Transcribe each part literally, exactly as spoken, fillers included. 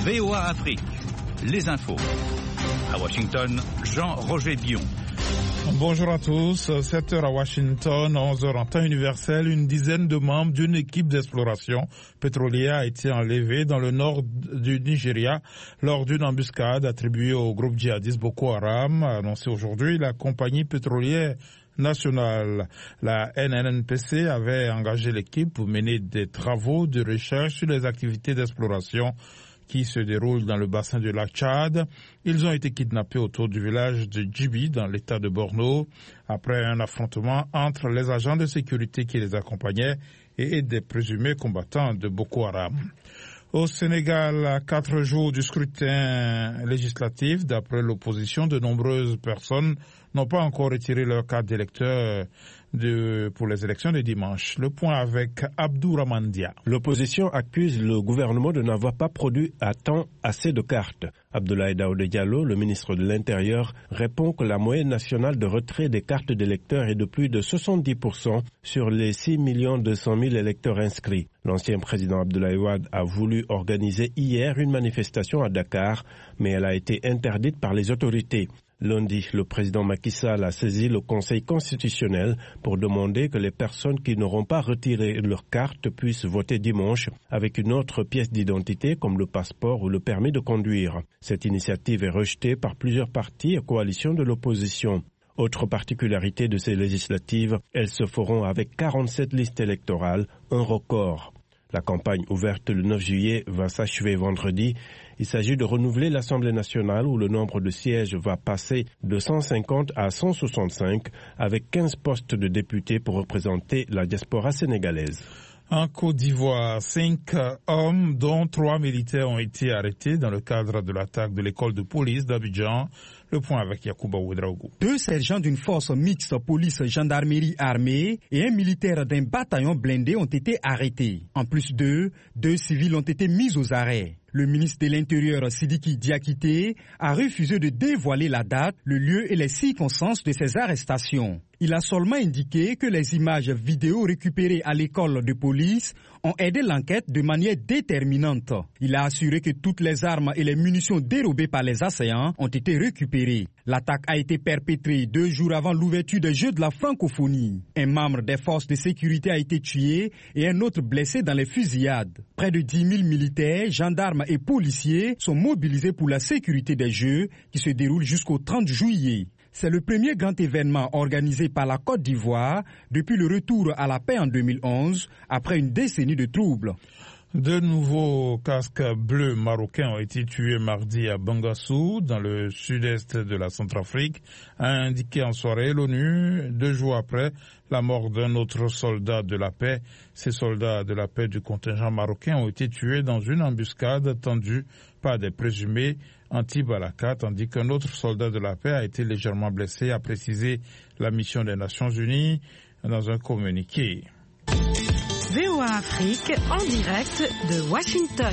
V O A Afrique, les infos. À Washington, Jean-Roger Bion. Bonjour à tous, sept heures à Washington, onze heures en temps universel, une dizaine de membres d'une équipe d'exploration pétrolière a été enlevée dans le nord du Nigeria lors d'une embuscade attribuée au groupe djihadiste Boko Haram, a annoncé aujourd'hui la compagnie pétrolière nationale. La N N N P C avait engagé l'équipe pour mener des travaux de recherche sur les activités d'exploration qui se déroulent dans le bassin du lac Tchad. Ils ont été kidnappés autour du village de Djibi dans l'état de Borno après un affrontement entre les agents de sécurité qui les accompagnaient et des présumés combattants de Boko Haram. Au Sénégal, à quatre jours du scrutin législatif, d'après l'opposition, de nombreuses personnes n'ont pas encore retiré leur carte d'électeur de, pour les élections de dimanche. Le point avec Abdourahmane Dia. L'opposition accuse le gouvernement de n'avoir pas produit à temps assez de cartes. Abdoulaye Daouda Diallo, le ministre de l'Intérieur, répond que la moyenne nationale de retrait des cartes d'électeurs est de plus de soixante-dix pour cent sur les six millions deux cent mille électeurs inscrits. L'ancien président Abdoulaye Wade a voulu organiser hier une manifestation à Dakar, mais elle a été interdite par les autorités. Lundi, le président Macky Sall a saisi le Conseil constitutionnel pour demander que les personnes qui n'auront pas retiré leur carte puissent voter dimanche avec une autre pièce d'identité comme le passeport ou le permis de conduire. Cette initiative est rejetée par plusieurs partis et coalitions de l'opposition. Autre particularité de ces législatives, elles se feront avec quarante-sept listes électorales, un record. La campagne ouverte le neuf juillet va s'achever vendredi. Il s'agit de renouveler l'Assemblée nationale où le nombre de sièges va passer de cent cinquante à cent soixante-cinq avec quinze postes de députés pour représenter la diaspora sénégalaise. En Côte d'Ivoire, cinq hommes, dont trois militaires, ont été arrêtés dans le cadre de l'attaque de l'école de police d'Abidjan. Le point avec Yacouba Ouedraogo. Deux sergents d'une force mixte police-gendarmerie armée et un militaire d'un bataillon blindé ont été arrêtés. En plus d'eux, deux civils ont été mis aux arrêts. Le ministre de l'Intérieur, Sidiki Diakité, a refusé de dévoiler la date, le lieu et les circonstances de ces arrestations. Il a seulement indiqué que les images vidéo récupérées à l'école de police ont aidé l'enquête de manière déterminante. Il a assuré que toutes les armes et les munitions dérobées par les assaillants ont été récupérées. L'attaque a été perpétrée deux jours avant l'ouverture des Jeux de la francophonie. Un membre des forces de sécurité a été tué et un autre blessé dans les fusillades. Près de dix mille militaires, gendarmes et policiers sont mobilisés pour la sécurité des Jeux qui se déroulent jusqu'au trente juillet. C'est le premier grand événement organisé par la Côte d'Ivoire depuis le retour à la paix en deux mille onze, après une décennie de troubles. De nouveaux casques bleus marocains ont été tués mardi à Bangassou, dans le sud-est de la Centrafrique, a indiqué en soirée l'ONU, deux jours après la mort d'un autre soldat de la paix. Ces soldats de la paix du contingent marocain ont été tués dans une embuscade tendue par des présumés anti-Balaka, tandis qu'un autre soldat de la paix a été légèrement blessé, a précisé la mission des Nations Unies dans un communiqué. V O A Afrique en direct de Washington.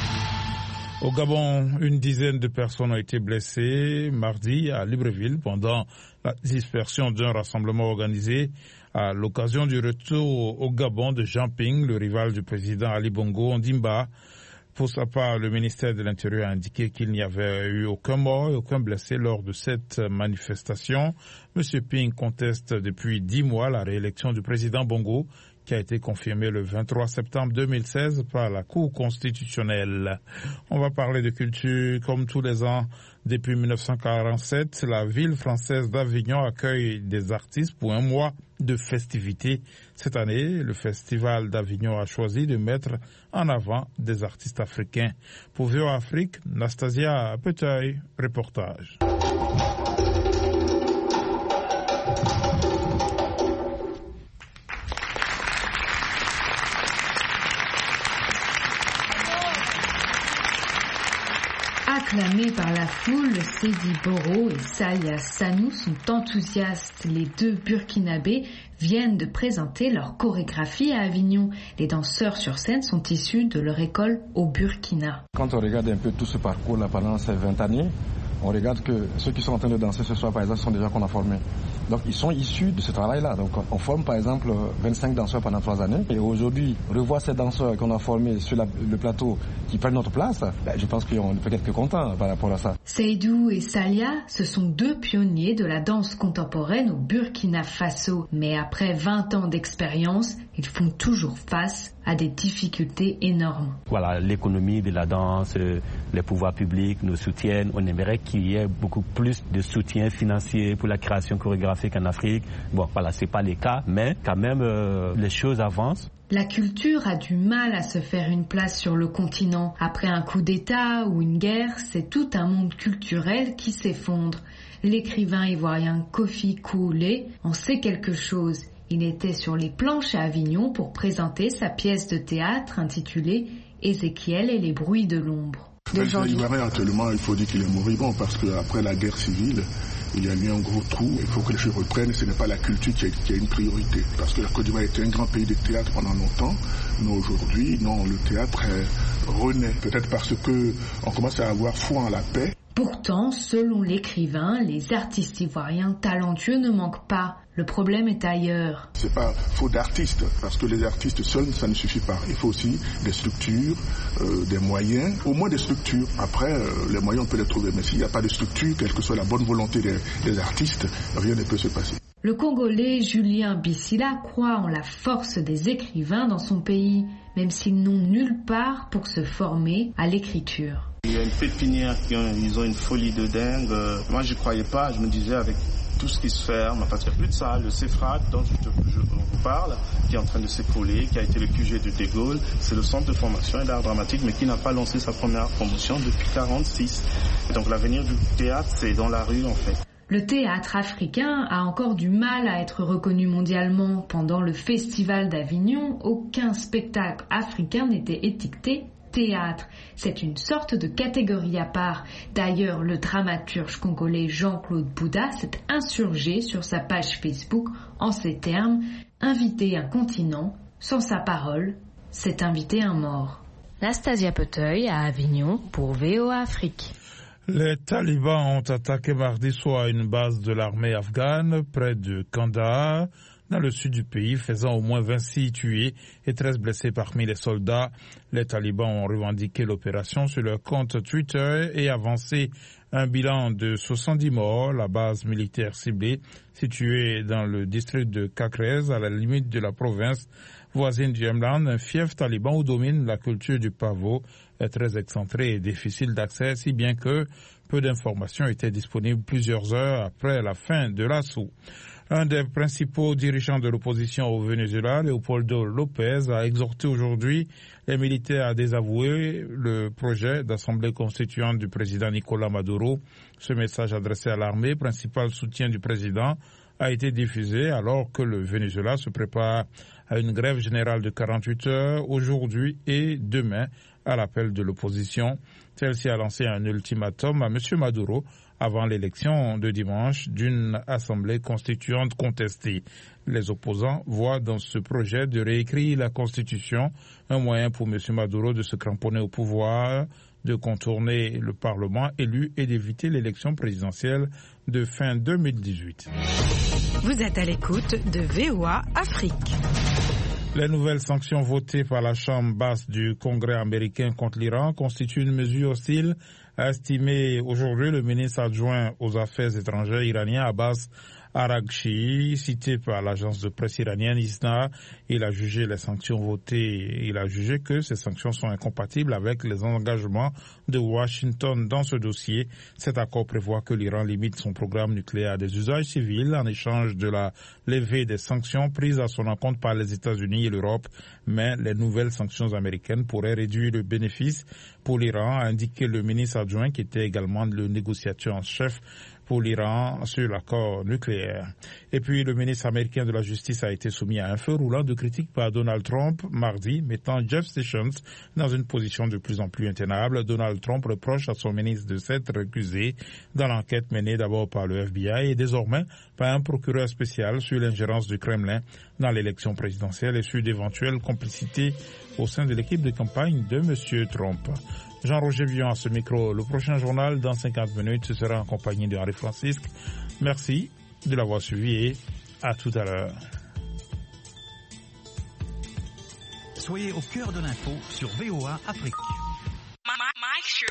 Au Gabon, une dizaine de personnes ont été blessées mardi à Libreville pendant la dispersion d'un rassemblement organisé à l'occasion du retour au Gabon de Jean Ping, le rival du président Ali Bongo Ondimba. Pour sa part, le ministère de l'Intérieur a indiqué qu'il n'y avait eu aucun mort et aucun blessé lors de cette manifestation. Monsieur Ping conteste depuis dix mois la réélection du président Bongo, qui a été confirmée le vingt-trois septembre deux mille seize par la Cour constitutionnelle. On va parler de culture. Comme tous les ans, depuis mille neuf cent quarante-sept, la ville française d'Avignon accueille des artistes pour un mois de festivités. Cette année, le Festival d'Avignon a choisi de mettre en avant des artistes africains. Pour V O A Afrique, Nastasia Peteuil, reportage. Acclamés par la foule, Seydi Boro et Salia Sanou sont enthousiastes. Les deux Burkinabés viennent de présenter leur chorégraphie à Avignon. Les danseurs sur scène sont issus de leur école au Burkina. Quand on regarde un peu tout ce parcours-là pendant ces vingt années, On regarde que ceux qui sont en train de danser ce soir, par exemple, sont des gens qu'on a formés. Donc ils sont issus de ce travail-là. Donc on forme par exemple vingt-cinq danseurs pendant trois années. Et aujourd'hui, revoir ces danseurs qu'on a formés sur la, le plateau qui prennent notre place, ben, je pense qu'on peut être que contents par rapport à ça. Seydou et Salia, ce sont deux pionniers de la danse contemporaine au Burkina Faso. Mais après vingt ans d'expérience, ils font toujours face à des difficultés énormes. Voilà, l'économie de la danse, les pouvoirs publics nous soutiennent. On aimerait qu'il y ait beaucoup plus de soutien financier pour la création chorégraphique en Afrique. Bon, voilà, c'est pas le cas, mais quand même, euh, les choses avancent. La culture a du mal à se faire une place sur le continent. Après un coup d'État ou une guerre, c'est tout un monde culturel qui s'effondre. L'écrivain ivoirien Kofi Koulé en sait quelque chose. Il était sur les planches à Avignon pour présenter sa pièce de théâtre intitulée « Ézéchiel et les bruits de l'ombre ». L'Ivoirien actuellement, il faut dire qu'il est moribond parce qu'après la guerre civile, il y a eu un gros trou. Il faut que les choses reprennent. Ce n'est pas la culture qui a, qui a une priorité. Parce que la Côte d'Ivoire était un grand pays de théâtre pendant longtemps. Mais aujourd'hui, non, le théâtre renaît. Peut-être parce qu'on commence à avoir foi en la paix. Pourtant, selon l'écrivain, les artistes ivoiriens talentueux ne manquent pas. Le problème est ailleurs. C'est pas faute d'artistes, parce que les artistes seuls, ça ne suffit pas. Il faut aussi des structures, euh, des moyens, au moins des structures. Après, euh, les moyens, on peut les trouver. Mais s'il n'y a pas de structure, quelle que soit la bonne volonté des, des artistes, rien ne peut se passer. Le Congolais Julien Bissila croit en la force des écrivains dans son pays, même s'ils n'ont nulle part pour se former à l'écriture. Il y a une pépinière, qui ont, ils ont une folie de dingue. Euh, moi, je croyais pas. Je me disais avec tout ce qui se ferme, parce qu'il n'y a plus de ça. Le CEFRAC dont je, je, je vous parle, qui est en train de s'écrouler, qui a été le Q G de De Gaulle, c'est le centre de formation et d'art dramatique, mais qui n'a pas lancé sa première promotion depuis quarante-six. Donc l'avenir du théâtre, c'est dans la rue en fait. Le théâtre africain a encore du mal à être reconnu mondialement. Pendant le Festival d'Avignon, aucun spectacle africain n'était étiqueté théâtre. C'est une sorte de catégorie à part. D'ailleurs, le dramaturge congolais Jean-Claude Bouda s'est insurgé sur sa page Facebook en ces termes « Inviter un continent, sans sa parole, c'est inviter un mort ». Nastasia Peteuil à Avignon pour V O A Afrique. Les talibans ont attaqué mardi soir une base de l'armée afghane près de Kandahar, dans le sud du pays, faisant au moins vingt-six tués et treize blessés parmi les soldats. Les talibans ont revendiqué l'opération sur leur compte Twitter et avancé un bilan de soixante-dix morts. La base militaire ciblée, située dans le district de Kakrez, à la limite de la province voisine du Hemland, un fief taliban où domine la culture du pavot, est très excentré et difficile d'accès, si bien que peu d'informations étaient disponibles plusieurs heures après la fin de l'assaut. Un des principaux dirigeants de l'opposition au Venezuela, Leopoldo López, a exhorté aujourd'hui les militaires à désavouer le projet d'assemblée constituante du président Nicolás Maduro. Ce message adressé à l'armée, principal soutien du président, a été diffusé alors que le Venezuela se prépare à une grève générale de quarante-huit heures aujourd'hui et demain à l'appel de l'opposition. Celle-ci a lancé un ultimatum à M. Maduro avant l'élection de dimanche d'une assemblée constituante contestée. Les opposants voient dans ce projet de réécrire la Constitution un moyen pour M. Maduro de se cramponner au pouvoir, de contourner le Parlement élu et d'éviter l'élection présidentielle de fin deux mille dix-huit. Vous êtes à l'écoute de V O A Afrique. Les nouvelles sanctions votées par la Chambre basse du Congrès américain contre l'Iran constituent une mesure hostile, a estimé aujourd'hui le ministre adjoint aux Affaires étrangères iranien Abbas Araghchi, cité par l'agence de presse iranienne ISNA. Il a jugé les sanctions votées, il a jugé que ces sanctions sont incompatibles avec les engagements de Washington dans ce dossier. Cet accord prévoit que l'Iran limite son programme nucléaire à des usages civils en échange de la levée des sanctions prises à son encontre par les États-Unis et l'Europe. Mais les nouvelles sanctions américaines pourraient réduire le bénéfice pour l'Iran, a indiqué le ministre adjoint qui était également le négociateur en chef pour l'Iran sur l'accord nucléaire. Et puis le ministre américain de la Justice a été soumis à un feu roulant de critiques par Donald Trump mardi, mettant Jeff Sessions dans une position de plus en plus intenable. Donald Trump reproche à son ministre de s'être recusé dans l'enquête menée d'abord par le F B I et désormais par un procureur spécial sur l'ingérence du Kremlin dans l'élection présidentielle et sur d'éventuelles complicités au sein de l'équipe de campagne de M. Trump. Jean-Roger Villon à ce micro. Le prochain journal, dans cinquante minutes, ce sera en compagnie de Henri Francisque. Merci de l'avoir suivi et à tout à l'heure. Soyez au cœur de l'info sur V O A Afrique.